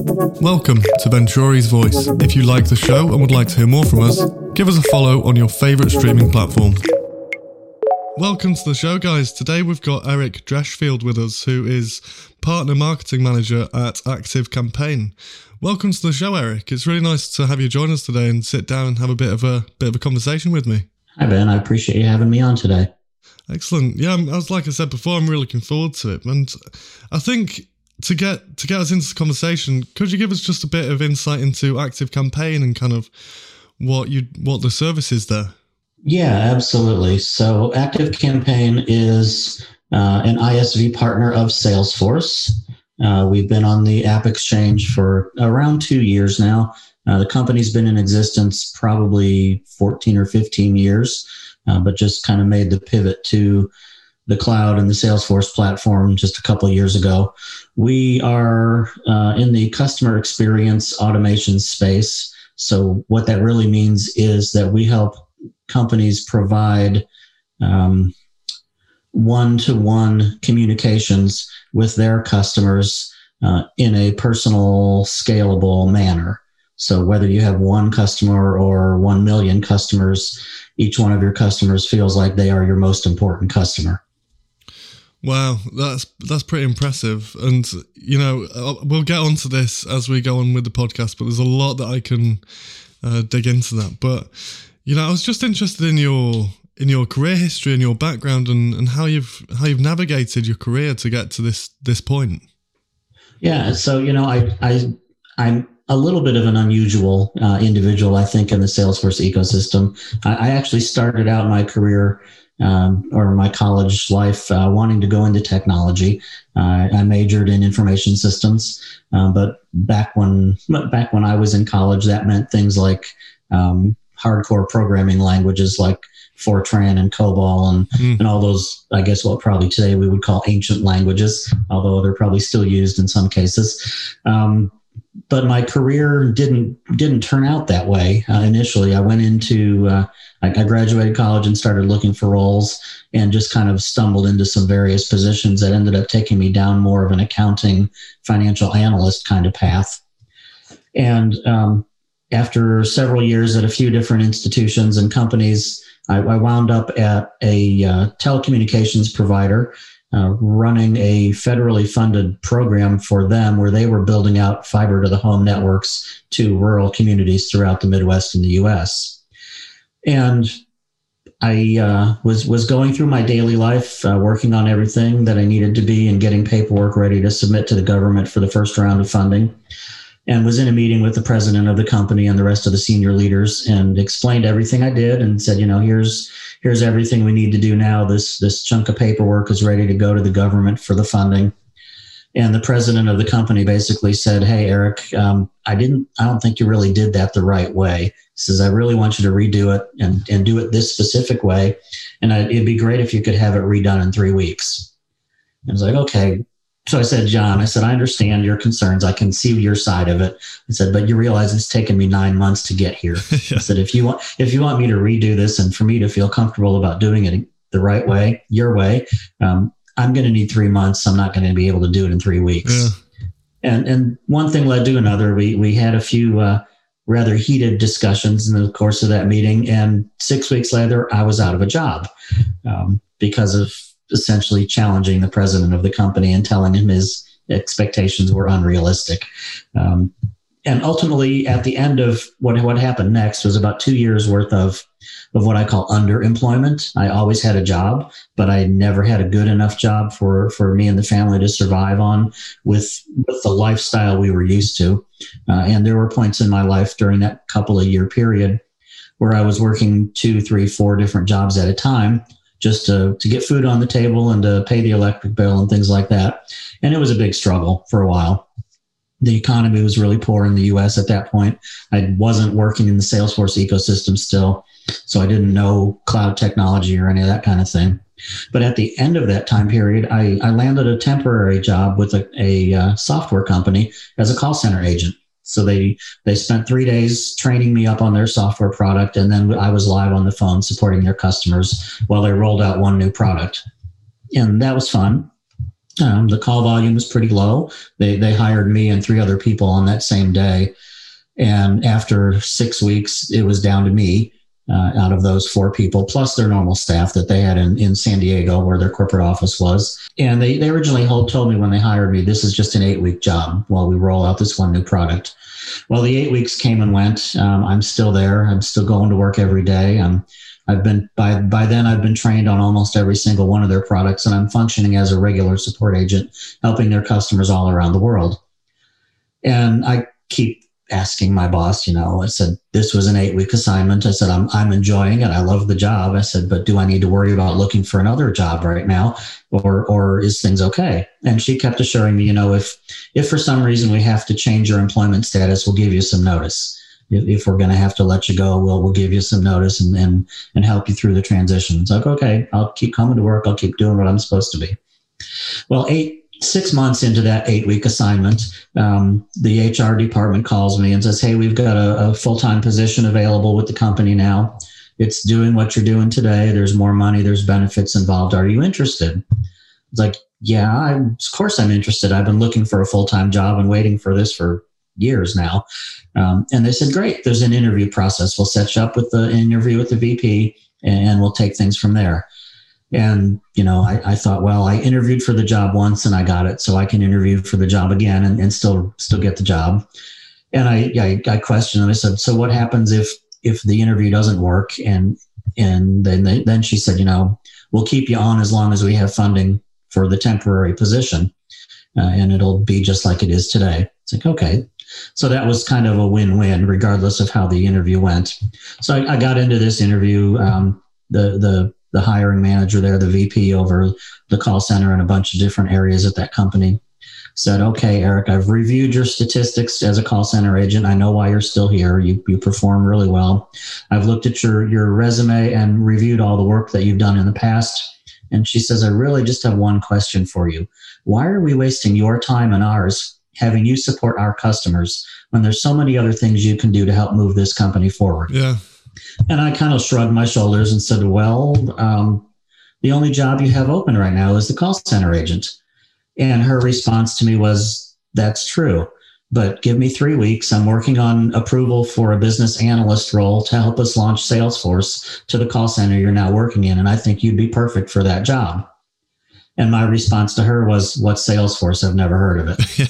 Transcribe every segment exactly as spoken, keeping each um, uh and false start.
Welcome to Venturi's Voice. If you like the show and would like to hear more from us, give us a follow on your favourite streaming platform. Welcome to the show, guys. Today we've got Eric Dreschfield with us, who is Partner Marketing Manager at Active Campaign. Welcome to the show, Eric. It's really nice to have you join us today and sit down and have a bit of a bit of a conversation with me. Hi, Ben. I appreciate you having me on today. Excellent. Yeah, I was like I said before, I'm really looking forward to it. And I think to get to get us into the conversation, could you give us just a bit of insight into Active Campaign and kind of what you what the service is there? Yeah, absolutely. So Active Campaign is uh, an I S V partner of Salesforce. Uh, we've been on the App Exchange for around two years now. Uh, the company's been in existence probably fourteen or fifteen years, uh, but just kind of made the pivot to the cloud and the Salesforce platform just a couple of years ago. We are uh, in the customer experience automation space. So what that really means is that we help companies provide um, one-to-one communications with their customers uh, in a personal, scalable manner. So whether you have one customer or one million customers, each one of your customers feels like they are your most important customer. Wow, that's that's pretty impressive. And, you know, we'll get onto this as we go on with the podcast, but there's a lot that I can uh, dig into that. But, you know, I was just interested in your in your career history and your background and, and how you've how you've navigated your career to get to this this point. Yeah, so, you know, I, I, I'm a little bit of an unusual uh, individual, I think, in the Salesforce ecosystem. I, I actually started out my career Um, or my college life, uh, wanting to go into technology. Uh, I majored in information systems, um, but back when back when I was in college, that meant things like um, hardcore programming languages like Fortran and COBOL and, mm. and all those, I guess what probably today we would call ancient languages, although they're probably still used in some cases. Um, but my career didn't didn't turn out that way. Uh, initially, I went into uh, I, I graduated college and started looking for roles, and just kind of stumbled into some various positions that ended up taking me down more of an accounting, financial analyst kind of path. And um, after several years at a few different institutions and companies, I, I wound up at a uh, telecommunications provider. Uh, running a federally funded program for them where they were building out fiber to the home networks to rural communities throughout the Midwest and the U S. And I uh, was was going through my daily life, uh, working on everything that I needed to be and getting paperwork ready to submit to the government for the first round of funding, and was in a meeting with the president of the company and the rest of the senior leaders and explained everything I did and said, you know, here's here's everything we need to do now. This this chunk of paperwork is ready to go to the government for the funding. And the president of the company basically said, hey, Eric, um, I didn't, I don't think you really did that the right way. He says, I really want you to redo it and, and do it this specific way. And I, it'd be great if you could have it redone in three weeks. I was like, okay. So I said, John, I said, I understand your concerns. I can see your side of it. I said, but you realize it's taken me nine months to get here. Yeah. I said, if you want, if you want me to redo this and for me to feel comfortable about doing it the right way, your way, um, I'm going to need three months. I'm not going to be able to do it in three weeks. Yeah. And and one thing led to another. We we had a few uh, rather heated discussions in the course of that meeting. And six weeks later, I was out of a job um, because of essentially challenging the president of the company and telling him his expectations were unrealistic. Um, and ultimately, at the end of what, what happened next was about two years worth of, of what I call underemployment. I always had a job, but I never had a good enough job for, for me and the family to survive on with, with the lifestyle we were used to. Uh, and there were points in my life during that couple of year period where I was working two, three, four different jobs at a time, just to, to get food on the table and to pay the electric bill and things like that. And it was a big struggle for a while. The economy was really poor in the U S at that point. I wasn't working in the Salesforce ecosystem still, so I didn't know cloud technology or any of that kind of thing. But at the end of that time period, I, I landed a temporary job with a, a uh, software company as a call center agent. So they they spent three days training me up on their software product, and then I was live on the phone supporting their customers while they rolled out one new product. And that was fun. Um, the call volume was pretty low. They they hired me and three other people on that same day, and after six weeks, it was down to me uh, out of those four people, plus their normal staff that they had in, in San Diego, where their corporate office was. And they they originally told me when they hired me, this is just an eight week job while we roll out this one new product. Well, the eight weeks came and went. Um, I'm still there. I'm still going to work every day. I'm I've been by by then I've been trained on almost every single one of their products, and I'm functioning as a regular support agent, helping their customers all around the world. And I keep asking my boss, you know, I said, this was an eight week assignment. I said, I'm I'm enjoying it. I love the job. I said, but do I need to worry about looking for another job right now, or or is things okay? And she kept assuring me, you know, if if for some reason we have to change your employment status, we'll give you some notice. If we're going to have to let you go, we'll we'll give you some notice and, and and help you through the transition. It's like, okay, I'll keep coming to work. I'll keep doing what I'm supposed to be. Well, eight six months into that eight week assignment, um, the H R department calls me and says, hey, we've got a, a full time position available with the company now. It's doing what you're doing today. There's more money. There's benefits involved. Are you interested? It's like, yeah, I'm, of course I'm interested. I've been looking for a full time job and waiting for this for years now. Um, and they said, great, there's an interview process. We'll set you up with the interview with the V P and we'll take things from there. And, you know, I, I thought, well, I interviewed for the job once and I got it, so I can interview for the job again and, and still still get the job. And I, I, I questioned and I said, so what happens if if the interview doesn't work? And and then they, then she said, you know, we'll keep you on as long as we have funding for the temporary position, uh, and it'll be just like it is today. It's like, okay. So that was kind of a win-win, regardless of how the interview went. So I, I got into this interview. Um, the the the hiring manager there, the V P over the call center and a bunch of different areas at that company, said, okay, Eric, I've reviewed your statistics as a call center agent. I know why you're still here. You you perform really well. I've looked at your your resume and reviewed all the work that you've done in the past. And she says, I really just have one question for you. Why are we wasting your time and ours having you support our customers when there's so many other things you can do to help move this company forward? Yeah. And I kind of shrugged my shoulders and said, well, um, the only job you have open right now is the call center agent. And her response to me was, that's true, but give me three weeks. I'm working on approval for a business analyst role to help us launch Salesforce to the call center you're now working in. And I think you'd be perfect for that job. And my response to her was, what's Salesforce? I've never heard of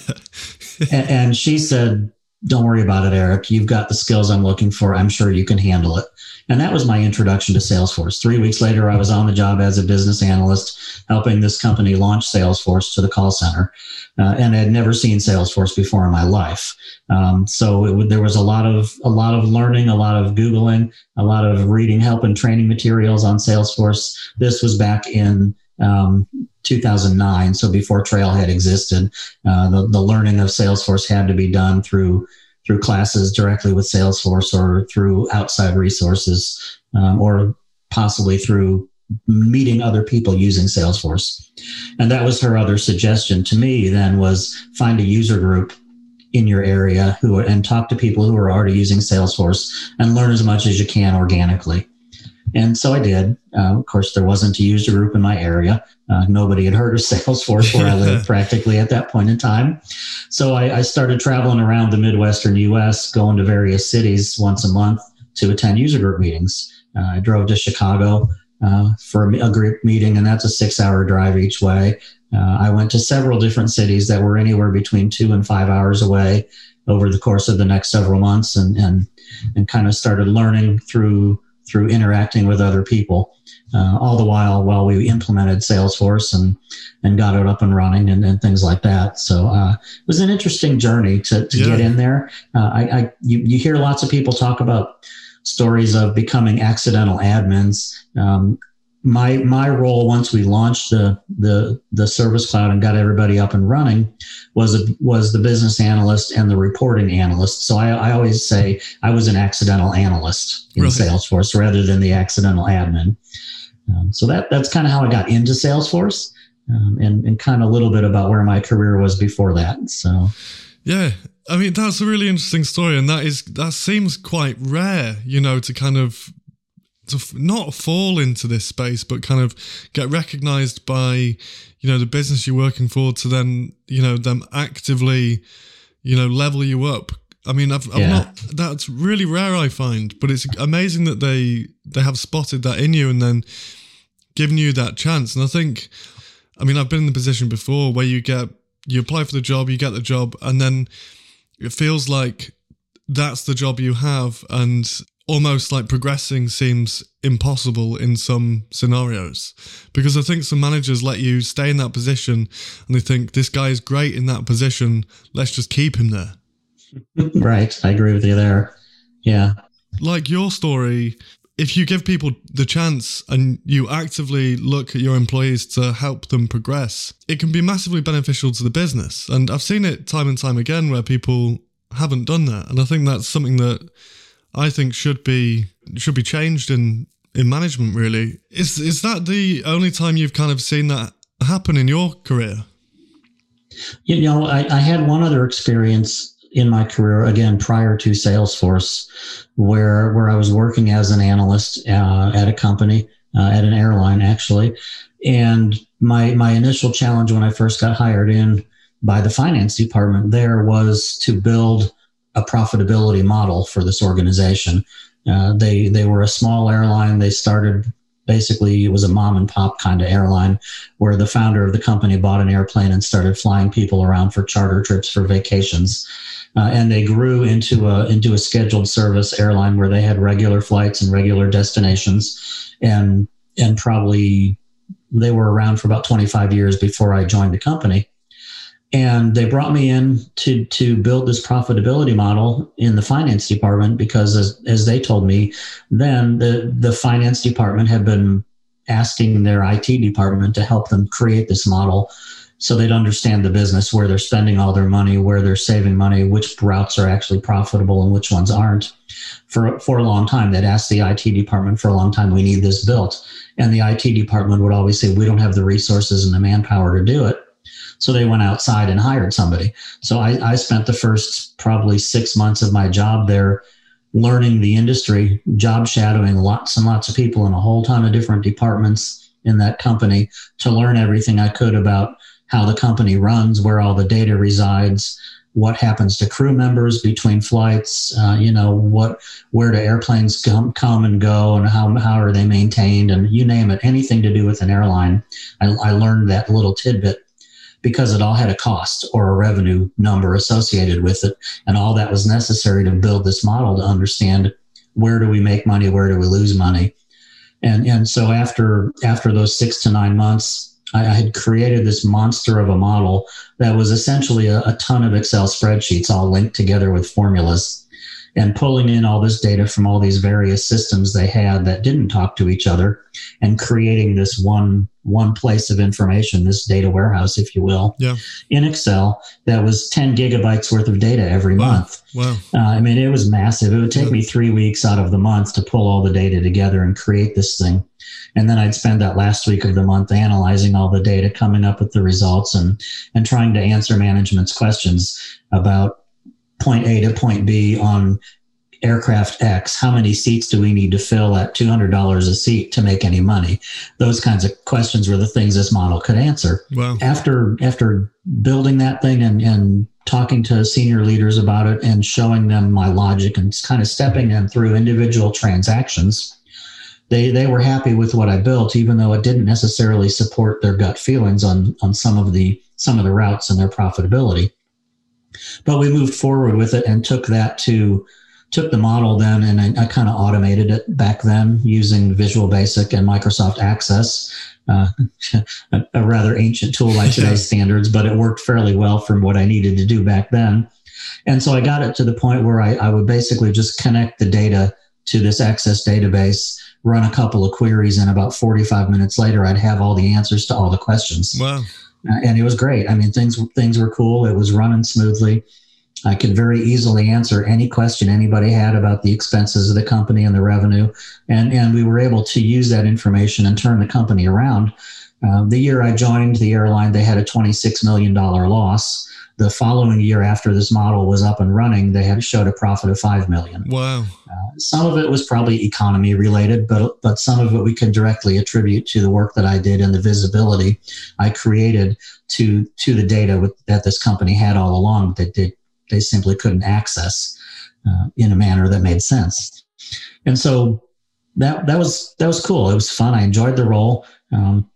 it. and, and she said, don't worry about it, Eric. You've got the skills I'm looking for. I'm sure you can handle it. And that was my introduction to Salesforce. Three weeks later, I was on the job as a business analyst, helping this company launch Salesforce to the call center. Uh, and I had never seen Salesforce before in my life. Um, so it, there was a lot of a lot of learning, a lot of Googling, a lot of reading help and training materials on Salesforce. This was back in um, two thousand nine, so before Trailhead existed. Uh, the, the learning of Salesforce had to be done through through classes directly with Salesforce or through outside resources, um, or possibly through meeting other people using Salesforce. And that was her other suggestion to me then, was find a user group in your area who and talk to people who are already using Salesforce and learn as much as you can organically. And so I did. Uh, of course, there wasn't a user group in my area. Uh, nobody had heard of Salesforce where I lived practically at that point in time. So I, I started traveling around the Midwestern U S, going to various cities once a month to attend user group meetings. Uh, I drove to Chicago uh, for a, a group meeting, and that's a six-hour drive each way. Uh, I went to several different cities that were anywhere between two and five hours away over the course of the next several months, and and and kind of started learning through through interacting with other people, uh, all the while while we implemented Salesforce and and got it up and running and, and things like that. So uh, it was an interesting journey to, to yeah. get in there. Uh, I, I you, you hear lots of people talk about stories of becoming accidental admins. Um, my my role once we launched the the the Service Cloud and got everybody up and running was a, was the business analyst and the reporting analyst. So I, I always say I was an accidental analyst in right. Salesforce rather than the accidental admin. Um, so that that's kind of how I got into Salesforce, um, and and kind of a little bit about where my career was before that. So yeah, I mean, that's a really interesting story, and that is that seems quite rare, you know, to kind of to f- not fall into this space, but kind of get recognized by, you know, the business you're working for, to then, you know, them actively, you know, level you up. I mean, I've, I've Yeah. not, that's really rare, I find, but it's amazing that they, they have spotted that in you and then given you that chance. And I think, I mean, I've been in the position before where you get, you apply for the job, you get the job, and then it feels like that's the job you have, and almost like progressing seems impossible in some scenarios, because I think some managers let you stay in that position and they think, this guy is great in that position, let's just keep him there. Right. I agree with you there. Yeah. Like your story, if you give people the chance and you actively look at your employees to help them progress, it can be massively beneficial to the business. And I've seen it time and time again where people haven't done that. And I think that's something that I think should be should be changed in, in management, really. Is is that the only time you've kind of seen that happen in your career? You know, I, I had one other experience in my career, again, prior to Salesforce, where where I was working as an analyst uh, at a company, uh, at an airline, actually. And my my initial challenge when I first got hired in by the finance department there was to build a profitability model for this organization. Uh, they they were a small airline. They started, basically, it was a mom and pop kind of airline where the founder of the company bought an airplane and started flying people around for charter trips for vacations. Uh, and they grew into a into a scheduled service airline where they had regular flights and regular destinations, and and probably they were around for about twenty-five years before I joined the company. And they brought me in to to build this profitability model in the finance department because, as as they told me, then the the finance department had been asking their I T department to help them create this model, so they'd understand the business, where they're spending all their money, where they're saving money, which routes are actually profitable and which ones aren't. For for a long time, they'd asked the I T department for a long time, we need this built. And the I T department would always say, we don't have the resources and the manpower to do it. So they went outside and hired somebody. So I, I spent the first probably six months of my job there learning the industry, job shadowing lots and lots of people in a whole ton of different departments in that company to learn everything I could about how the company runs, where all the data resides, what happens to crew members between flights, uh, you know, what, where do airplanes come, come and go, and how, how are they maintained, and you name it, anything to do with an airline. I, I learned that little tidbit because it all had a cost or a revenue number associated with it. And all that was necessary to build this model to understand, where do we make money, where do we lose money. And, and so after, after those six to nine months, I, I had created this monster of a model that was essentially a, a ton of Excel spreadsheets all linked together with formulas, and pulling in all this data from all these various systems they had that didn't talk to each other, and creating this one one place of information, this data warehouse, if you will, yeah. in Excel that was ten gigabytes worth of data every wow. month. Wow. Uh, I mean, it was massive. It would take yeah. me three weeks out of the month to pull all the data together and create this thing. And then I'd spend that last week of the month analyzing all the data, coming up with the results, and, and trying to answer management's questions about point A to point B on aircraft X. How many seats do we need to fill at two hundred dollars a seat to make any money? Those kinds of questions were the things this model could answer. Wow. After after building that thing and, and talking to senior leaders about it and showing them my logic and kind of stepping them through individual transactions, they they were happy with what I built, even though it didn't necessarily support their gut feelings on on some of the some of the routes and their profitability. But we moved forward with it and took that to took the model then, and I, I kind of automated it back then using Visual Basic and Microsoft Access, uh, a, a rather ancient tool by today's standards, but it worked fairly well from what I needed to do back then. And so I got it to the point where I, I would basically just connect the data to this Access database, run a couple of queries, and about forty-five minutes later, I'd have all the answers to all the questions. Wow. Uh, and it was great. I mean, things things were cool. It was running smoothly. I could very easily answer any question anybody had about the expenses of the company and the revenue. And, and we were able to use that information and turn the company around. Uh, the year I joined the airline, they had a twenty-six million dollars loss. the following year after this model was up and running, they had showed a profit of five million dollars. Wow. Uh, some of it was probably economy related, but but some of it we can directly attribute to the work that I did and the visibility I created to to the data with, that this company had all along that they, they simply couldn't access uh, in a manner that made sense. And so that that was that was cool. It was fun. I enjoyed the role. Um,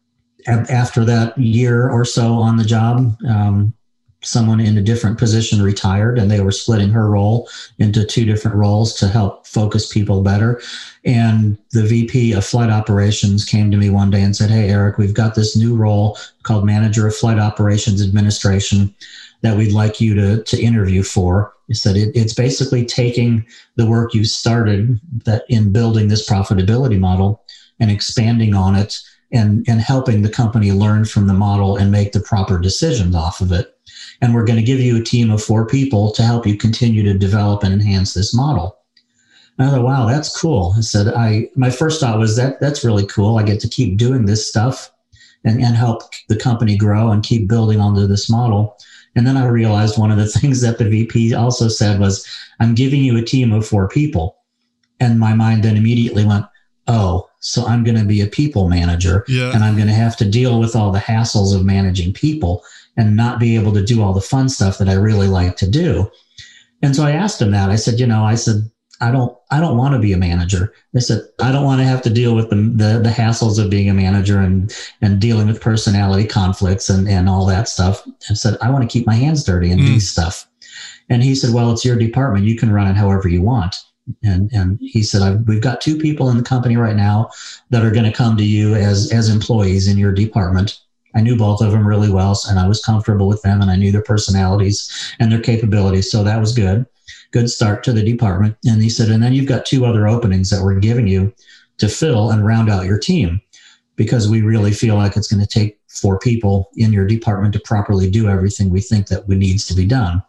after that year or so on the job, um, someone in a different position retired, and they were splitting her role into two different roles to help focus people better. And the V P of flight operations came to me one day and said, "Hey, Eric, we've got this new role called Manager of Flight Operations Administration that we'd like you to, to interview for." He said, it, it's basically taking the work you started that in building this profitability model and expanding on it and, and helping the company learn from the model and make the proper decisions off of it. And we're going to give you a team of four people to help you continue to develop and enhance this model. And I thought, wow, that's cool. I said, I, my first thought was that that's really cool. I get to keep doing this stuff and, and help the company grow and keep building onto this model. And then I realized one of the things that the V P also said was, I'm giving you a team of four people. And my mind then immediately went, oh, so I'm going to be a people manager, yeah. and I'm going to have to deal with all the hassles of managing people and not be able to do all the fun stuff that I really like to do. And so I asked him that. I said, you know, I said, I don't, I don't want to be a manager. I said, I don't want to have to deal with the, the, the hassles of being a manager and, and dealing with personality conflicts and, and all that stuff. I said, I want to keep my hands dirty and mm. do stuff. And he said, well, it's your department. You can run it however you want. And, and he said, I've, we've got two people in the company right now that are going to come to you as, as employees in your department. I knew both of them really well, and I was comfortable with them, and I knew their personalities and their capabilities. So that was good. Good start to the department. And he said, and then you've got two other openings that we're giving you to fill and round out your team, because we really feel like it's going to take four people in your department to properly do everything we think that needs to be done.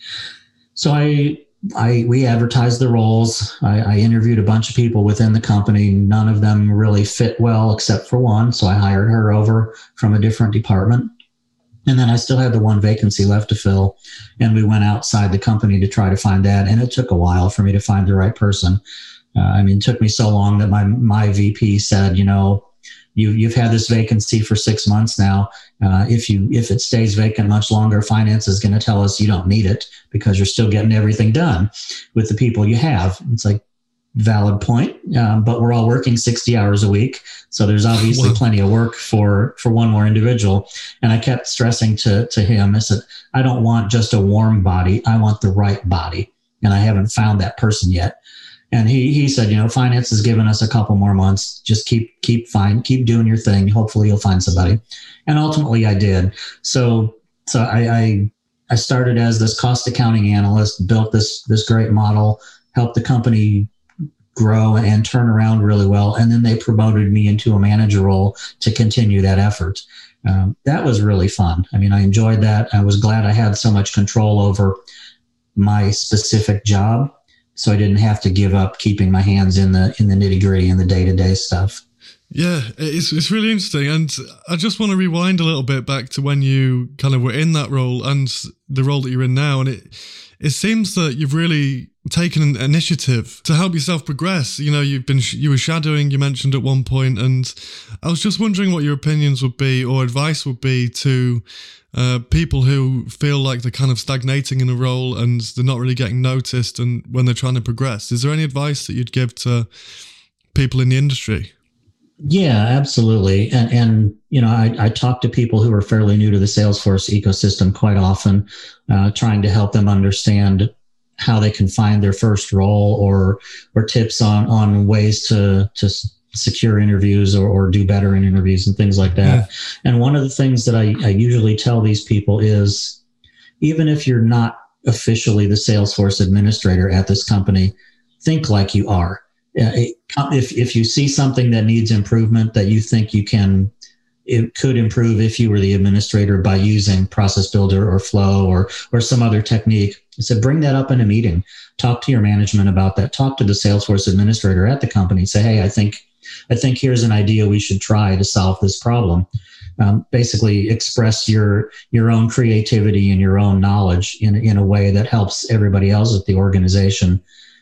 So I, I, we advertised the roles. I, I interviewed a bunch of people within the company. None of them really fit well except for one. So I hired her over from a different department. And then I still had the one vacancy left to fill. And we went outside the company to try to find that. And it took a while for me to find the right person. Uh, I mean, it took me so long that my, my V P said, you know, you, you've had this vacancy for six months now. Uh, if you, if it stays vacant much longer, finance is going to tell us you don't need it because you're still getting everything done with the people you have. It's like, valid point. Um, but we're all working sixty hours a week. So there's obviously wow. plenty of work for, for one more individual. And I kept stressing to, to him, I said, I don't want just a warm body. I want the right body. And I haven't found that person yet. And he, he said, you know, finance has given us a couple more months. Just keep, keep fine, keep doing your thing. Hopefully you'll find somebody. And ultimately I did. So, so I, I, I started as this cost accounting analyst, built this, this great model, helped the company grow and turn around really well. And then they promoted me into a manager role to continue that effort. Um, that was really fun. I mean, I enjoyed that. I was glad I had so much control over my specific job, so I didn't have to give up keeping my hands in the in the nitty gritty and the day to day stuff. Yeah, it's it's really interesting. And I just want to rewind a little bit back to when you kind of were in that role and the role that you're in now. And it it seems that you've really taken an initiative to help yourself progress. You know, you've been, you were shadowing, you mentioned at one point, and I was just wondering what your opinions would be or advice would be to uh, people who feel like they're kind of stagnating in a role and they're not really getting noticed and when they're trying to progress. Is there any advice that you'd give to people in the industry? Yeah, absolutely. And, and you know, I, I talk to people who are fairly new to the Salesforce ecosystem quite often, uh, trying to help them understand how they can find their first role or or tips on on ways to to secure interviews or, or do better in interviews and things like that. Yeah. And one of the things that I, I usually tell these people is, even if you're not officially the Salesforce administrator at this company, think like you are. If if you see something that needs improvement that you think you can, it could improve if you were the administrator by using Process Builder or Flow or or some other technique, I said, bring that up in a meeting. Talk to your management about that. Talk to the Salesforce administrator at the company. Say, hey, I think I think here's an idea we should try to solve this problem. um, basically express your your own creativity and your own knowledge in in a way that helps everybody else at the organization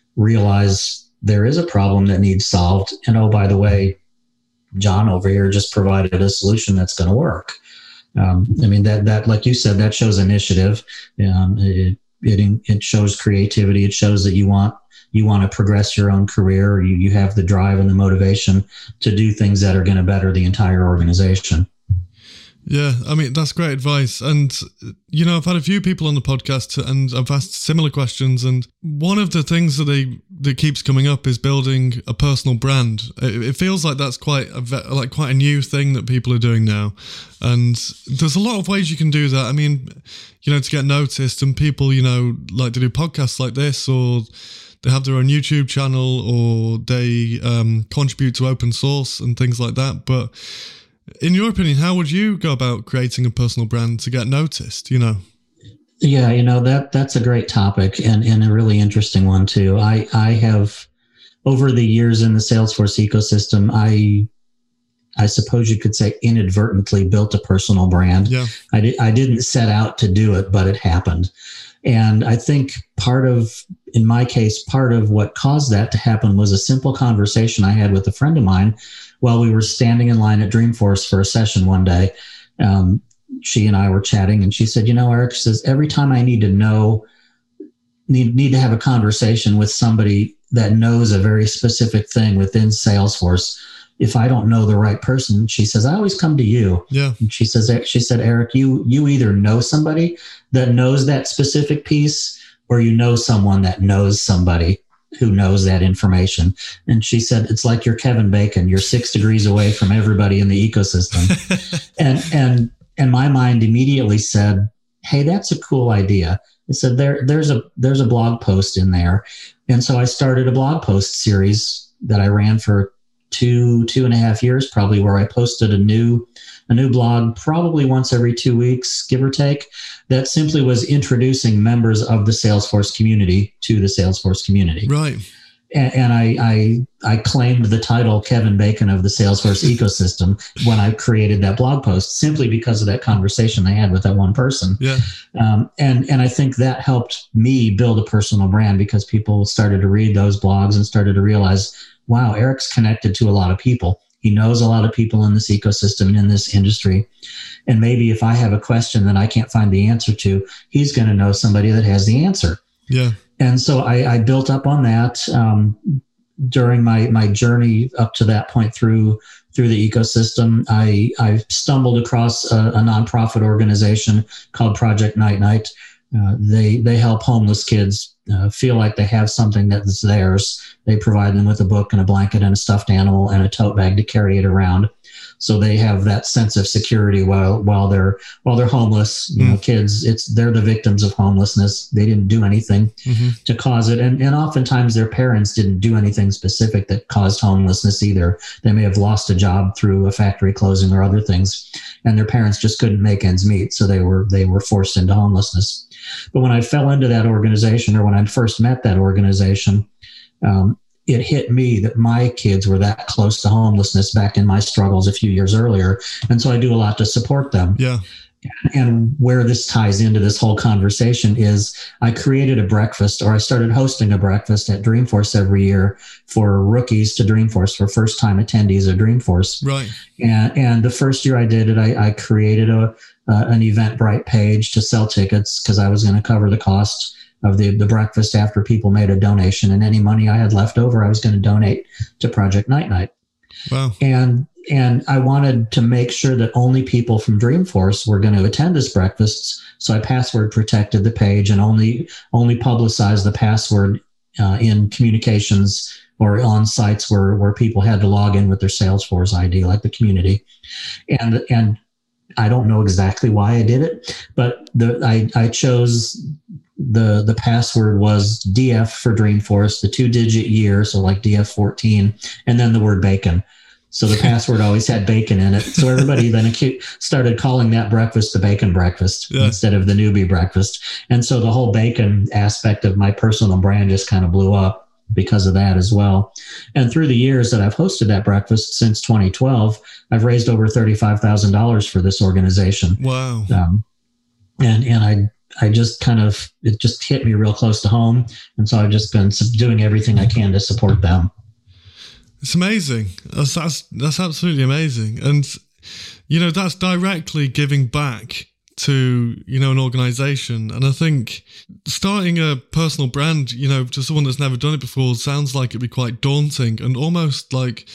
realize there is a problem that needs solved. And oh, by the way, John over here just provided a solution that's going to work. Um, I mean, that, that, like you said, that shows initiative. Um, it, it, it shows creativity. It shows that you want, you want to progress your own career. You, you have the drive and the motivation to do things that are going to better the entire organization. Yeah, I mean, that's great advice. And, you know, I've had a few people on the podcast and I've asked similar questions. And one of the things that they that keeps coming up is building a personal brand. It, it feels like that's quite a, like quite a new thing that people are doing now. And there's a lot of ways you can do that. I mean, you know, to get noticed, and people, you know, like to do podcasts like this, or they have their own YouTube channel, or they um, contribute to open source and things like that. But in your opinion, how would you go about creating a personal brand to get noticed, you know? Yeah, you know, that that's a great topic, and, and a really interesting one too. I, I have, over the years in the Salesforce ecosystem, I I suppose you could say inadvertently built a personal brand. Yeah. I, di- I didn't set out to do it, but it happened. And I think part of, in my case, part of what caused that to happen was a simple conversation I had with a friend of mine while we were standing in line at Dreamforce for a session one day. Um, she and I were chatting, and she said, you know, Eric, says, every time I need to know, need, need to have a conversation with somebody that knows a very specific thing within Salesforce, if I don't know the right person, she says, I always come to you. Yeah. And she says, she said, Eric, you, you either know somebody that knows that specific piece, or you know someone that knows somebody who knows that information. And she said, it's like you're Kevin Bacon. You're six degrees away from everybody in the ecosystem. and, and, and my mind immediately said, hey, that's a cool idea. It said, there, there's a, there's a blog post in there. And so I started a blog post series that I ran for two, two and a half years, probably, where I posted a new, a new blog probably once every two weeks, give or take, that simply was introducing members of the Salesforce community to the Salesforce community. Right. And, and I, I, I claimed the title Kevin Bacon of the Salesforce ecosystem when I created that blog post, simply because of that conversation I had with that one person. Yeah. Um, and, and I think that helped me build a personal brand, because people started to read those blogs and started to realize, wow, Eric's connected to a lot of people. He knows a lot of people in this ecosystem and in this industry. And maybe if I have a question that I can't find the answer to, he's going to know somebody that has the answer. Yeah. And so I, I built up on that um, during my, my journey up to that point through through the ecosystem. I, I stumbled across a, a nonprofit organization called Project Night Night. Uh, they they help homeless kids uh, feel like they have something that's theirs. They provide them with a book and a blanket and a stuffed animal and a tote bag to carry it around, so they have that sense of security while while they're while they're homeless. You mm. know, kids, it's they're the victims of homelessness. They didn't do anything mm-hmm. to cause it, and and oftentimes their parents didn't do anything specific that caused homelessness either. They may have lost a job through a factory closing or other things, and their parents just couldn't make ends meet, so they were they were forced into homelessness. But when I fell into that organization, or when I first met that organization, um, it hit me that my kids were that close to homelessness back in my struggles a few years earlier. And so I do a lot to support them. Yeah. And where this ties into this whole conversation is I created a breakfast, or I started hosting a breakfast at Dreamforce every year for rookies to Dreamforce, for first-time attendees of Dreamforce. Right. And and the first year I did it, I, I created a uh, an Eventbrite page to sell tickets, because I was going to cover the cost of the, the breakfast after people made a donation. And any money I had left over, I was going to donate to Project Night Night. Wow. And And I wanted to make sure that only people from Dreamforce were going to attend this breakfast. So I password protected the page and only only publicized the password uh, in communications or on sites where, where people had to log in with their Salesforce I D, like the community. And and I don't know exactly why I did it, but the I, I chose the the password was D F for Dreamforce, the two-digit year, so like D F fourteen, and then the word bacon. So the password always had bacon in it. So everybody then started calling that breakfast the bacon breakfast yeah. instead of the newbie breakfast. And so the whole bacon aspect of my personal brand just kind of blew up. because of that as well. And through the years that I've hosted that breakfast since twenty twelve, I've raised over thirty-five thousand dollars for this organization. Wow. Um, and, and I, I just kind of, it just hit me real close to home. And so I've just been doing everything I can to support them. It's amazing. That's, that's, that's absolutely amazing. And, you know, that's directly giving back to, you know, an organization. And I think starting a personal brand, you know, to someone that's never done it before sounds like it'd be quite daunting and almost like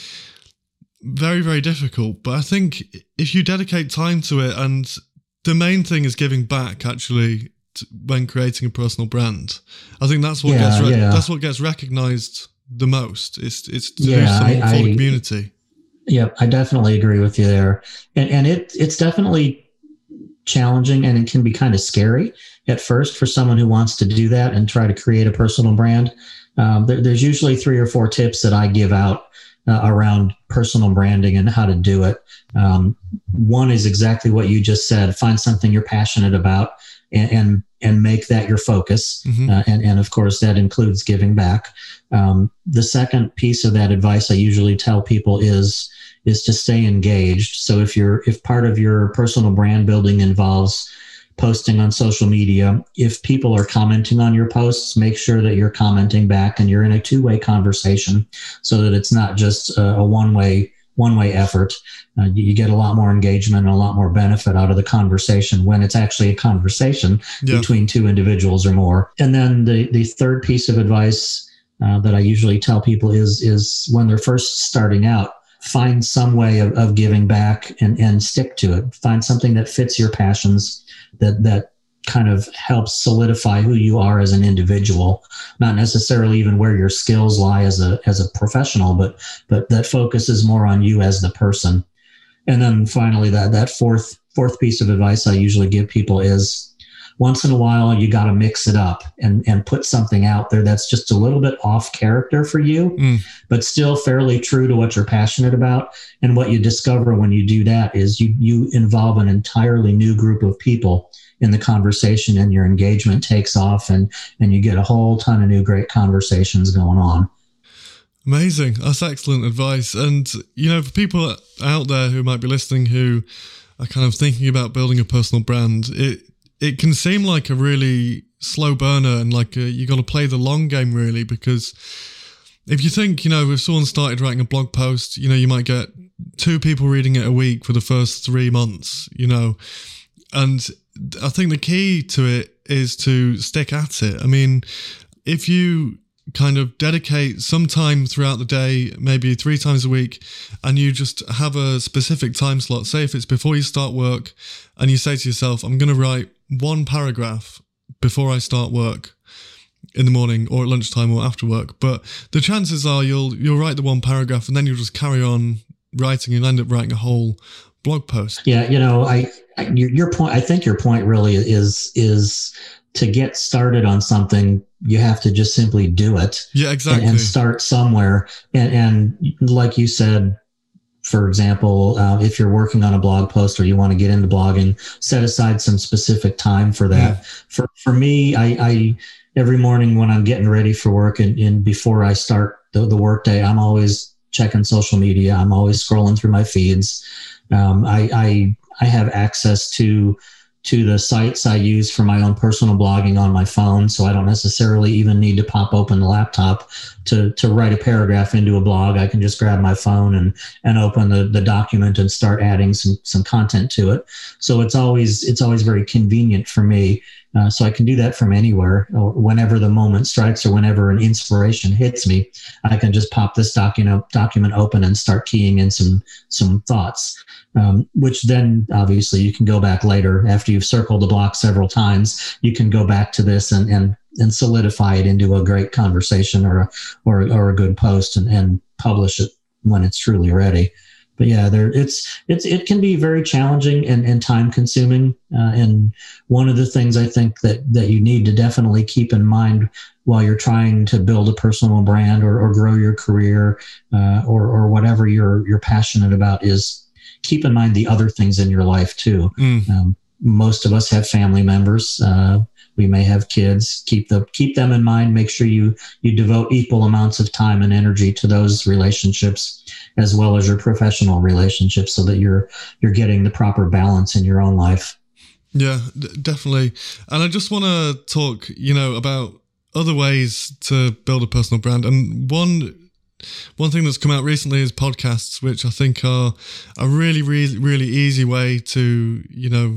very, very difficult. But I think if you dedicate time to it, and the main thing is giving back actually to, when creating a personal brand, I think that's what yeah, gets re- yeah. that's what gets recognized the most. It's it's to yeah, do something I, for I, the community. Yeah, I definitely agree with you there. And and it it's definitely challenging, and it can be kind of scary at first for someone who wants to do that and try to create a personal brand. Um, there, there's usually three or four tips that I give out uh, around personal branding and how to do it. Um, one is exactly what you just said: find something you're passionate about and and, and make that your focus. Mm-hmm. Uh, and and of course that includes giving back. Um, the second piece of that advice I usually tell people is is to stay engaged. So if you're, if part of your personal brand building involves posting on social media, if people are commenting on your posts, make sure that you're commenting back and you're in a two-way conversation so that it's not just a, a one-way, one-way effort. Uh, you, you get a lot more engagement and a lot more benefit out of the conversation when it's actually a conversation yeah. between two individuals or more. And then the, the third piece of advice uh, that I usually tell people is, is when they're first starting out, find some way of, of giving back and, and stick to it. Find something that fits your passions, that, that kind of helps solidify who you are as an individual, not necessarily even where your skills lie as a, as a professional, but, but that focuses more on you as the person. And then finally, that, that fourth, fourth piece of advice I usually give people is, once in a while, you got to mix it up and, and put something out there that's just a little bit off character for you, mm. but still fairly true to what you're passionate about. And what you discover when you do that is you, you involve an entirely new group of people in the conversation, and your engagement takes off, and, and you get a whole ton of new great conversations going on. Amazing. That's excellent advice. And, you know, for people out there who might be listening who are kind of thinking about building a personal brand, it It can seem like a really slow burner, and like a, you got to play the long game really, because if you think, you know, if someone started writing a blog post, you know, you might get two people reading it a week for the first three months, you know, and I think the key to it is to stick at it. I mean, if you kind of dedicate some time throughout the day, maybe three times a week, and you just have a specific time slot, say if it's before you start work, and you say to yourself, I'm going to write one paragraph before I start work in the morning or at lunchtime or after work. But the chances are you'll you'll write the one paragraph and then you'll just carry on writing and end up writing a whole blog post. Yeah, you know, I, I your, your point, I think your point really is is to get started on something, you have to just simply do it. Yeah, exactly. And, and start somewhere. And, and like you said, for example, uh, if you're working on a blog post or you want to get into blogging, set aside some specific time for that. Yeah. For for me, I, I every morning when I'm getting ready for work and, and before I start the, the work day, I'm always checking social media. I'm always scrolling through my feeds. Um, I, I I have access to to the sites I use for my own personal blogging on my phone. So I don't necessarily even need to pop open the laptop to, to write a paragraph into a blog. I can just grab my phone and, and open the, the document and start adding some, some content to it. So it's always, it's always very convenient for me. Uh, so I can do that from anywhere, or whenever the moment strikes or whenever an inspiration hits me, I can just pop this document document open and start keying in some, some thoughts. Um, which then obviously you can go back later after you've circled the block several times. You can go back to this and and, and solidify it into a great conversation or a, or or a good post and, and publish it when it's truly ready. But yeah, there it's it's it can be very challenging and, and time consuming. Uh, and one of the things I think that that you need to definitely keep in mind while you're trying to build a personal brand or, or grow your career uh, or or whatever you're you're passionate about is keep in mind the other things in your life too. Mm. Um, most of us have family members. Uh, we may have kids. Keep the keep them in mind. Make sure you you devote equal amounts of time and energy to those relationships, as well as your professional relationships, so that you're you're getting the proper balance in your own life. Yeah, d- definitely. And I just want to talk, you know, about other ways to build a personal brand. And one one thing that's come out recently is podcasts, which I think are a really, really, really easy way to, you know,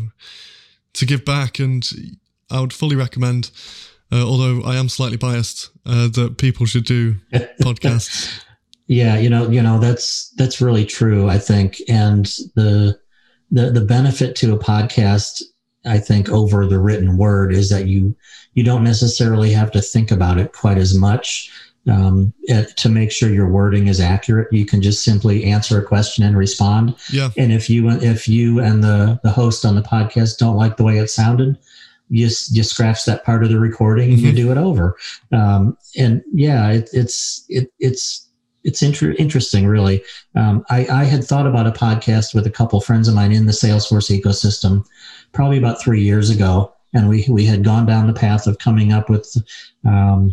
to give back. And I would fully recommend, uh, although I am slightly biased, uh, that people should do podcasts. Yeah, you know, you know, that's that's really true, I think. And the the the benefit to a podcast, I think, over the written word is that you you don't necessarily have to think about it quite as much um, to make sure your wording is accurate. You can just simply answer a question and respond. Yeah. And if you if you and the the host on the podcast don't like the way it sounded, you you scratch that part of the recording and mm-hmm. you do it over. Um, and yeah, it, it's it it's. It's inter- interesting, really. Um, I, I had thought about a podcast with a couple of friends of mine in the Salesforce ecosystem probably about three years ago. And we, we had gone down the path of coming up with um,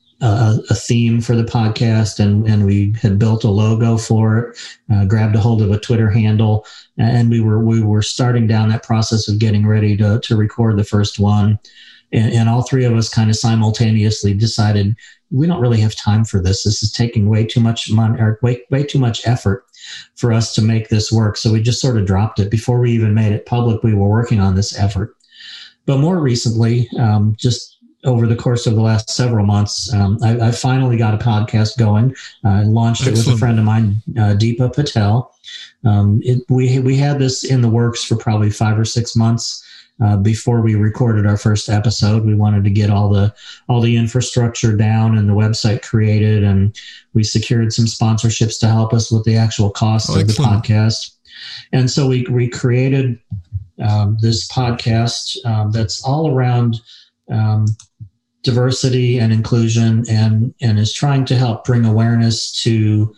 a, a theme for the podcast. And, and we had built a logo for it, uh, grabbed a hold of a Twitter handle. And we were we were starting down that process of getting ready to, to record the first one. And, and all three of us kind of simultaneously decided, we don't really have time for this. This is taking way too much money or way, way too much effort for us to make this work. So we just sort of dropped it. Before we even made it public, we were working on this effort. But more recently, um, just over the course of the last several months, um, I, I finally got a podcast going. I uh, launched Excellent. it with a friend of mine, uh, Deepa Patel. Um, it, we, we had this in the works for probably five or six months. Uh, before we recorded our first episode. We wanted to get all the all the infrastructure down and the website created, and we secured some sponsorships to help us with the actual cost oh, of excellent. the podcast. And so we we created um, this podcast um, that's all around um, diversity and inclusion, and and is trying to help bring awareness to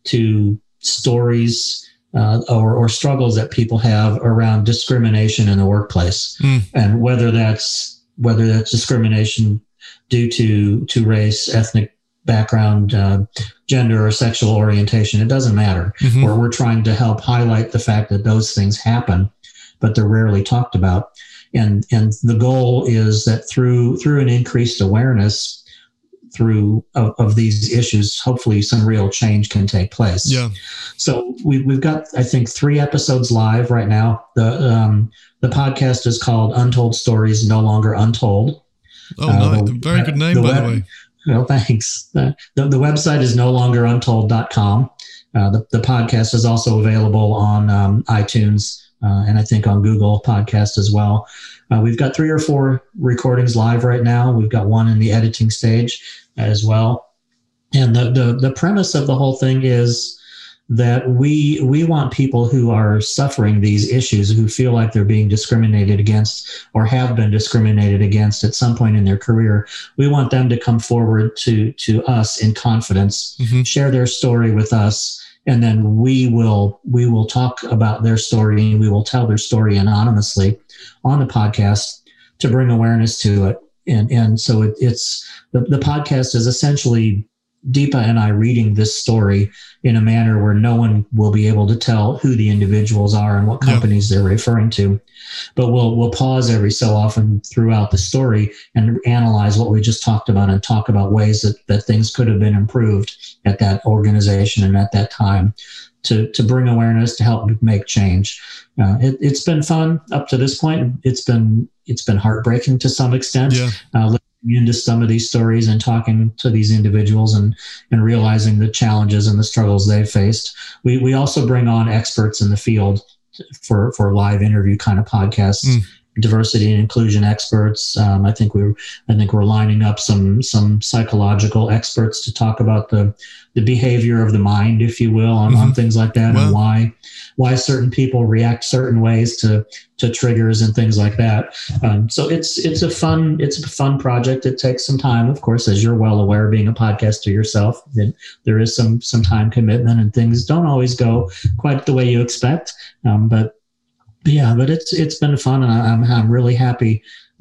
to stories Uh, or, or struggles that people have around discrimination in the workplace, mm. and whether that's whether that's discrimination due to to race, ethnic background, uh, gender, or sexual orientation, it doesn't matter. Mm-hmm. Or we're trying to help highlight the fact that those things happen, but they're rarely talked about. And and the goal is that through through an increased awareness through of, of these issues, hopefully some real change can take place. Yeah. So we, we've got, I think, three episodes live right now. The um, the podcast is called Untold Stories No Longer Untold. Oh, uh, nice. The, Very good name, the by web, the way. Well, thanks. Uh, the, the website is no longer untold dot com. Uh, the, the podcast is also available on um, iTunes uh, and I think on Google Podcast as well. Uh, we've got three or four recordings live right now. We've got one in the editing stage as well. And the, the, the premise of the whole thing is that we we want people who are suffering these issues, who feel like they're being discriminated against or have been discriminated against at some point in their career. We want them to come forward to, to us in confidence, mm-hmm. share their story with us, and then we will we will talk about their story, and we will tell their story anonymously on the podcast to bring awareness to it. And and so it, it's the, the podcast is essentially Deepa and I reading this story in a manner where no one will be able to tell who the individuals are and what companies yeah. they're referring to. But we'll we'll pause every so often throughout the story and analyze what we just talked about and talk about ways that, that things could have been improved at that organization and at that time to, to bring awareness, to help make change. Uh, it, it's been fun up to this point. It's been it's been heartbreaking to some extent. Yeah. Uh, into some of these stories and talking to these individuals and, and realizing the challenges and the struggles they've faced. We we also bring on experts in the field for, for live interview kind of podcasts, mm. diversity and inclusion experts. Um, I think we're I think we're lining up some some psychological experts to talk about the the behavior of the mind, if you will, on, mm-hmm. on things like that, wow. and why why certain people react certain ways to to triggers and things like that. Um, so it's it's a fun it's a fun project. It takes some time, of course, as you're well aware, being a podcaster yourself. That there is some some time commitment, and things don't always go quite the way you expect. Um, but yeah, but it's it's been fun, and I'm I'm really happy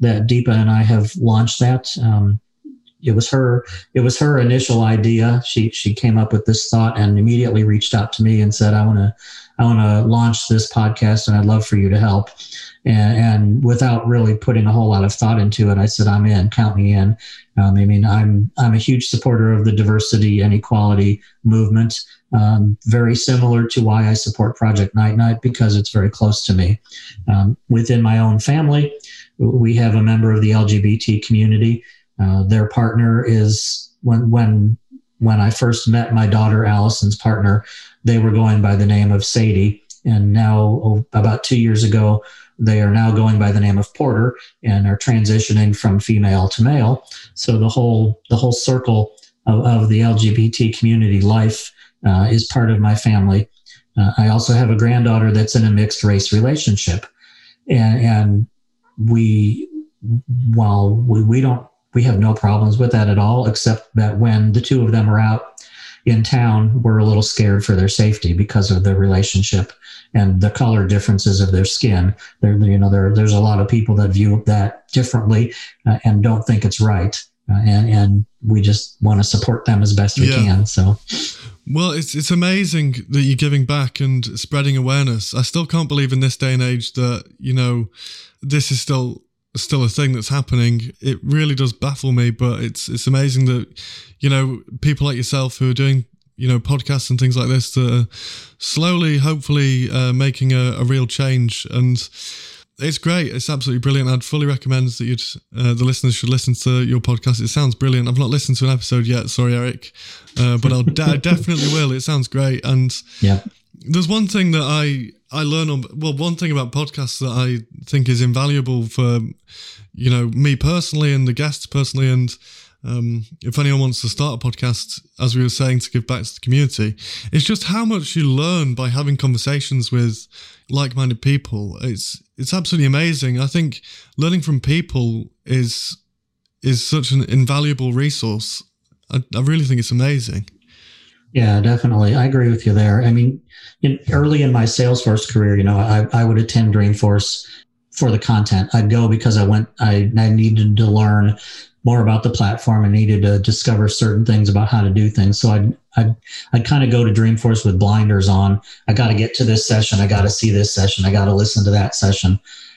that Deepa and I have launched that. Um, it was her, it was her initial idea. She, she came up with this thought and immediately reached out to me and said, I want to, I want to launch this podcast and I'd love for you to help. And, and without really putting a whole lot of thought into it, I said, I'm in, count me in. Um, I mean, I'm, I'm a huge supporter of the diversity and equality movement. Um, very similar to why I support Project Night Night, because it's very close to me. Um, within my own family, we have a member of the L G B T community. Uh, their partner is, when, when, when I first met my daughter, Allison's partner, they were going by the name of Sadie. And now, oh, about two years ago, they are now going by the name of Porter and are transitioning from female to male. So the whole, the whole circle of, of the L G B T community life uh, is part of my family. Uh, I also have a granddaughter that's in a mixed race relationship. And, and we, while we, we don't, we have no problems with that at all, except that when the two of them are out in town, we're a little scared for their safety because of the relationship and the color differences of their skin. There, you know, there, there's a lot of people that view that differently uh, and don't think it's right. Uh, and, and we just want to support them as best we yeah. can. So, well, it's it's amazing that you're giving back and spreading awareness. I still can't believe in this day and age that, you know, this is still still a thing that's happening. It really does baffle me, but it's it's amazing that, you know, people like yourself who are doing, you know, podcasts and things like this that are slowly, hopefully uh, making a, a real change. And it's great. It's absolutely brilliant. I'd fully recommend that you'd uh, the listeners should listen to your podcast. It sounds brilliant. I've not listened to an episode yet. Sorry, Eric. Uh, but I'll de- definitely will. It sounds great. And yeah. There's one thing that I, I learn on, well, one thing about podcasts that I think is invaluable for, you know, me personally and the guests personally. And um, if anyone wants to start a podcast, as we were saying, to give back to the community, it's just how much you learn by having conversations with like-minded people. It's, it's absolutely amazing. I think learning from people is, is such an invaluable resource. I, I really think it's amazing. Yeah, definitely. I agree with you there. I mean, in, early in my Salesforce career, you know, I, I would attend Dreamforce for the content. I'd go because I went, I, I needed to learn more about the platform and needed to discover certain things about how to do things. So I'd, I'd, I'd kind of go to Dreamforce with blinders on. I got to get to this session. I got to see this session. I got to listen to that session,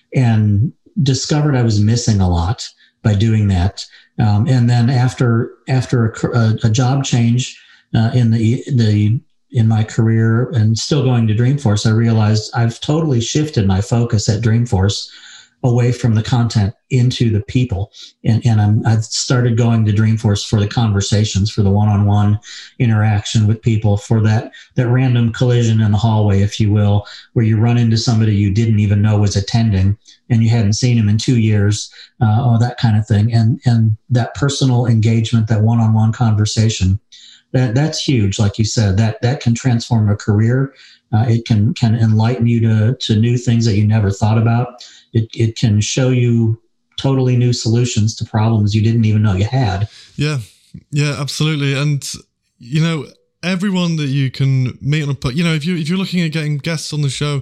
and discovered I was missing a lot by doing that. Um, and then after, after a, a job change, Uh, in the the in my career and still going to Dreamforce, I realized I've totally shifted my focus at Dreamforce away from the content into the people, and and I'm I've started going to Dreamforce for the conversations, for the one-on-one interaction with people, for that that random collision in the hallway, if you will, where you run into somebody you didn't even know was attending and you hadn't seen him in two years, uh, or that kind of thing, and and that personal engagement, that one-on-one conversation. That that's huge, like you said. That that can transform a career. Uh, it can can enlighten you to to new things that you never thought about. It it can show you totally new solutions to problems you didn't even know you had. Yeah, yeah, absolutely. And you know, everyone that you can meet on a, you know, if you if you're looking at getting guests on the show,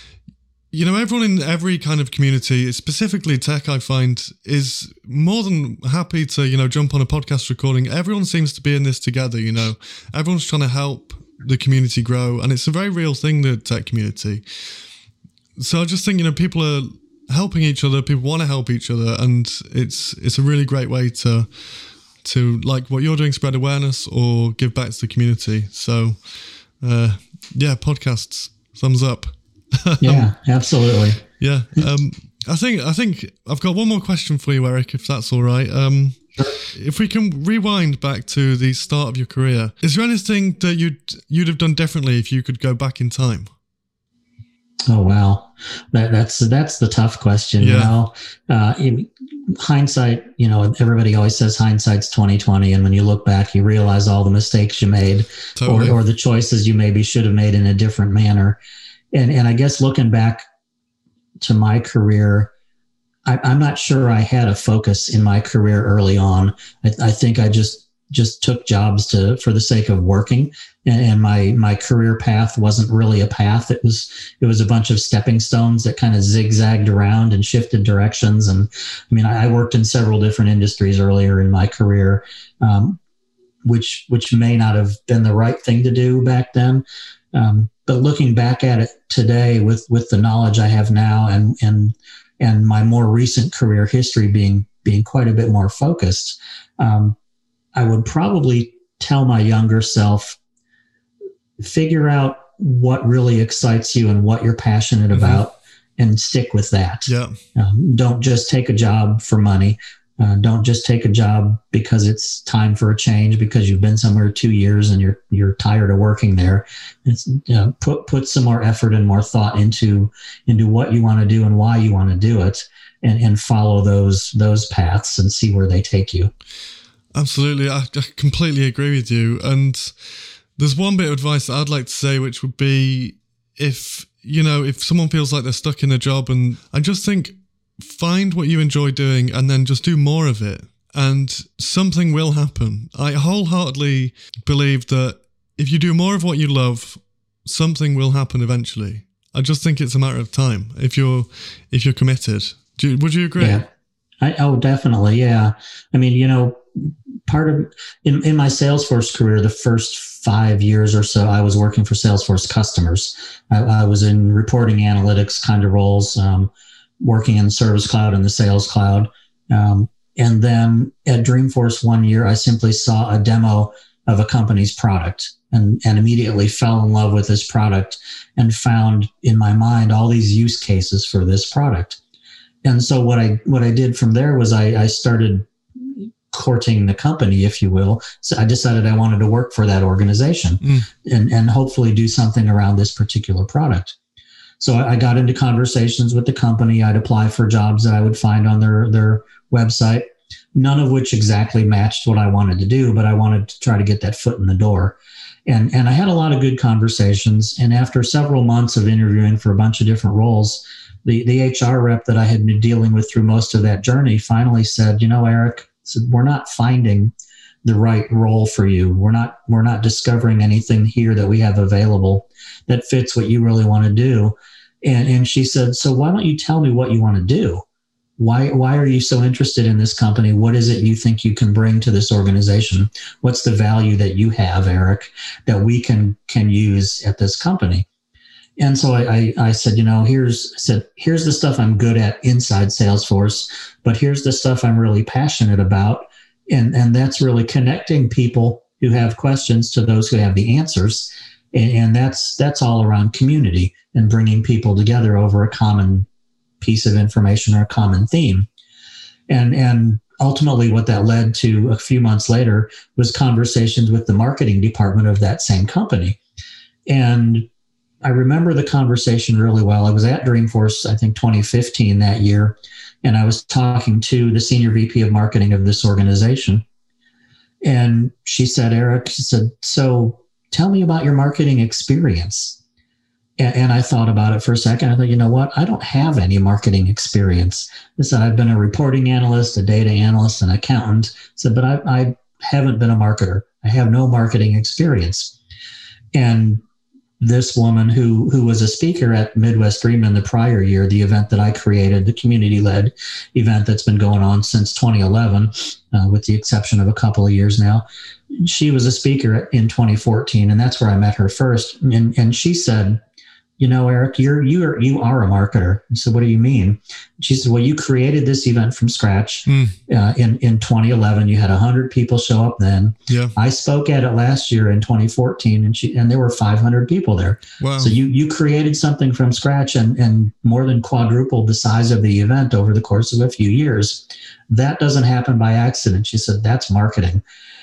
you know, everyone in every kind of community, specifically tech, I find, is more than happy to, you know, jump on a podcast recording. Everyone seems to be in this together, you know. Everyone's trying to help the community grow, and it's a very real thing, the tech community. So I just think, you know, people are helping each other, people want to help each other, and it's it's a really great way to, to like what you're doing, spread awareness or give back to the community. So, uh, yeah, podcasts, thumbs up. Yeah, absolutely. Yeah. Um, I think I think I've got one more question for you, Eric, if that's all right. Um, if we can rewind back to the start of your career, is there anything that you'd you'd have done differently if you could go back in time? Oh wow, that, that's that's the tough question. Yeah. You know, uh, in hindsight, you know, everybody always says hindsight's twenty twenty, and when you look back, you realize all the mistakes you made, totally. or or the choices you maybe should have made in a different manner. And and I guess looking back to my career, I, I'm not sure I had a focus in my career early on. I, I think I just just took jobs to for the sake of working, and, and my my career path wasn't really a path. It was it was a bunch of stepping stones that kind of zigzagged around and shifted directions. And I mean, I, I worked in several different industries earlier in my career, um, which which may not have been the right thing to do back then. Um, but looking back at it today, with with the knowledge I have now, and and and my more recent career history being being quite a bit more focused, um, I would probably tell my younger self, figure out what really excites you and what you're passionate mm-hmm. about, and stick with that. Yeah. Um, don't just take a job for money. Uh, don't just take a job because it's time for a change, because you've been somewhere two years and you're you're tired of working there. It's, you know, put put some more effort and more thought into into what you want to do and why you want to do it, and, and follow those those paths and see where they take you. Absolutely. I, I completely agree with you. And there's one bit of advice that I'd like to say, which would be, if, you know, if someone feels like they're stuck in a job, and I just think, find what you enjoy doing and then just do more of it, and something will happen. I wholeheartedly believe that if you do more of what you love, something will happen eventually. I just think it's a matter of time if you're if you're committed. Do you, would you agree? Yeah. I, oh, definitely. Yeah. I mean, you know, part of in, in my Salesforce career, the first five years or so, I was working for Salesforce customers. I, I was in reporting analytics kind of roles, um, working in the Service Cloud and the Sales Cloud. Um, and then at Dreamforce one year, I simply saw a demo of a company's product and, and immediately fell in love with this product and found in my mind all these use cases for this product. And so what I what I did from there was I, I started courting the company, if you will. So I decided I wanted to work for that organization mm. and, and hopefully do something around this particular product. So I got into conversations with the company. I'd apply for jobs that I would find on their, their website, none of which exactly matched what I wanted to do, but I wanted to try to get that foot in the door. And, and I had a lot of good conversations. And after several months of interviewing for a bunch of different roles, the, the H R rep that I had been dealing with through most of that journey finally said, you know, Eric, said, we're not finding the right role for you. We're not, we're not discovering anything here that we have available that fits what you really want to do. And, and she said, so why don't you tell me what you want to do? Why, why are you so interested in this company? What is it you think you can bring to this organization? What's the value that you have, Eric, that we can, can use at this company? And so I, I, I said, you know, here's, I said, here's the stuff I'm good at inside Salesforce, but here's the stuff I'm really passionate about. And, and that's really connecting people who have questions to those who have the answers. And, and that's, that's all around community and bringing people together over a common piece of information or a common theme. And, and ultimately what that led to a few months later was conversations with the marketing department of that same company. And I remember the conversation really well. I was at Dreamforce, I think twenty fifteen that year, and I was talking to the senior V P of marketing of this organization. And she said, Eric, she said, so tell me about your marketing experience. And, and I thought about it for a second. I thought, you know what? I don't have any marketing experience. I said, I've been a reporting analyst, a data analyst, an accountant. I said, but I, I haven't been a marketer. I have no marketing experience. And this woman who who was a speaker at Midwest Dream in the prior year, the event that I created, the community-led event that's been going on since twenty eleven, uh, with the exception of a couple of years now. She was a speaker in twenty fourteen, and that's where I met her first. And, and she said, you know, Eric, you're, you are, you are a marketer. I said, what do you mean? She said, well, you created this event from scratch. Mm. Uh, in, in twenty eleven, you had a hundred people show up then. Yeah. I spoke at it last year in twenty fourteen, and she, and there were five hundred people there. Wow. So you, you created something from scratch and, and more than quadrupled the size of the event over the course of a few years. That doesn't happen by accident. She said, that's marketing.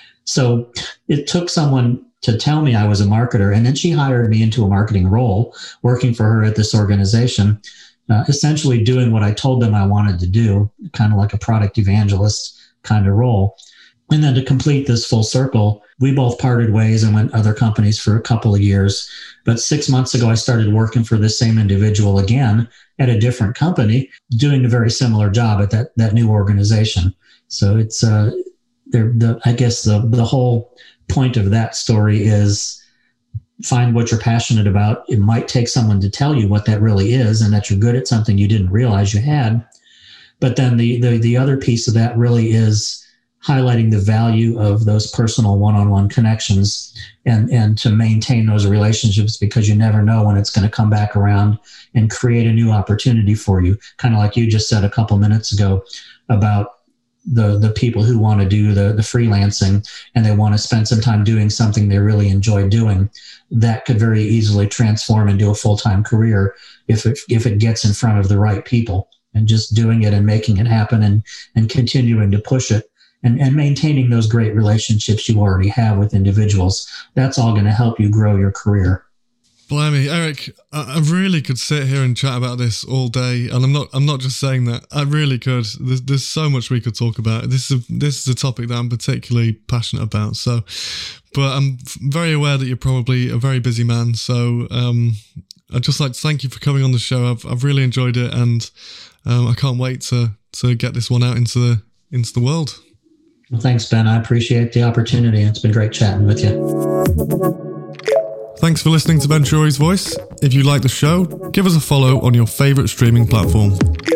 So it took someone to tell me I was a marketer. And then she hired me into a marketing role, working for her at this organization, uh, essentially doing what I told them I wanted to do, kind of like a product evangelist kind of role. And then to complete this full circle, we both parted ways and went other companies for a couple of years. But six months ago, I started working for the same individual again at a different company, doing a very similar job at that, that new organization. So it's uh, there, the, I guess the, the whole point of that story is find what you're passionate about. It might take someone to tell you what that really is and that you're good at something you didn't realize you had. But then the, the, the other piece of that really is highlighting the value of those personal one-on-one connections and, and to maintain those relationships, because you never know when it's going to come back around and create a new opportunity for you. Kind of like you just said a couple minutes ago about the, the people who want to do the, the freelancing and they want to spend some time doing something they really enjoy doing. That could very easily transform into a full-time career if it, if it gets in front of the right people, and just doing it and making it happen and, and continuing to push it. And, and maintaining those great relationships you already have with individuals. That's all going to help you grow your career. Blimey, Eric, I, I really could sit here and chat about this all day, and I'm not. I'm not just saying that. I really could. There's, there's so much we could talk about. This is a, this is a topic that I'm particularly passionate about. So, but I'm very aware that you're probably a very busy man. So, um, I'd just like to thank you for coming on the show. I've I've really enjoyed it, and um, I can't wait to to get this one out into the into the world. Well, thanks, Ben. I appreciate the opportunity. It's been great chatting with you. Thanks for listening to Ben Shorey's Voice. If you like the show, give us a follow on your favourite streaming platform.